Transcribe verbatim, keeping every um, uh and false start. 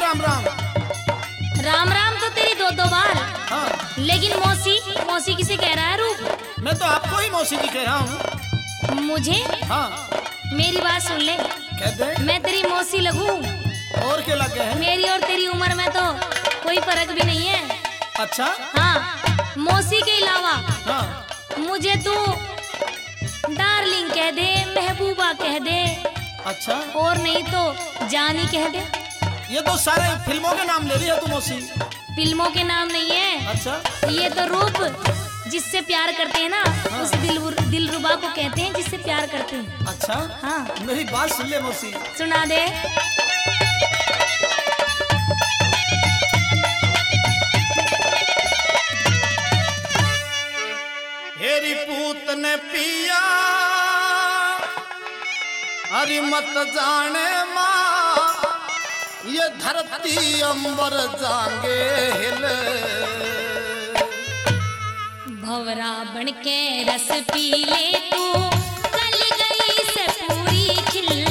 राम राम। राम राम तो तेरी दो दो बार। हाँ। लेकिन मौसी मौसी किसे कह रहा है रूप? मैं तो आपको ही मौसी जी कह रहा हूँ। मुझे? हाँ। मेरी बात सुन ले। कह दे। मैं तेरी मौसी लगूं? और क्या लगे हैं? मेरी और तेरी उम्र में तो कोई फर्क भी नहीं है। अच्छा। हाँ, मौसी के अलावा हाँ। मुझे तू डार्लिंग कह दे, महबूबा कह दे। अच्छा। और नहीं तो जानी कह दे। ये तो सारे फिल्मों के नाम ले रही है तू मौसी। फिल्मों के नाम नहीं है। अच्छा। ये तो रूप जिससे प्यार करते हैं ना। हाँ। उस दिल दिलरुबा को कहते हैं जिससे प्यार करते हैं। अच्छा। हाँ। मेरी बात सुन ले मौसी। सुना दे। हेरी पूत ने पिया अरे मत जाने माँ, ये धरती अंबर जाएंगे हिले। भवरा बन के रस पी ले तू, कल गई से पूरी खिल।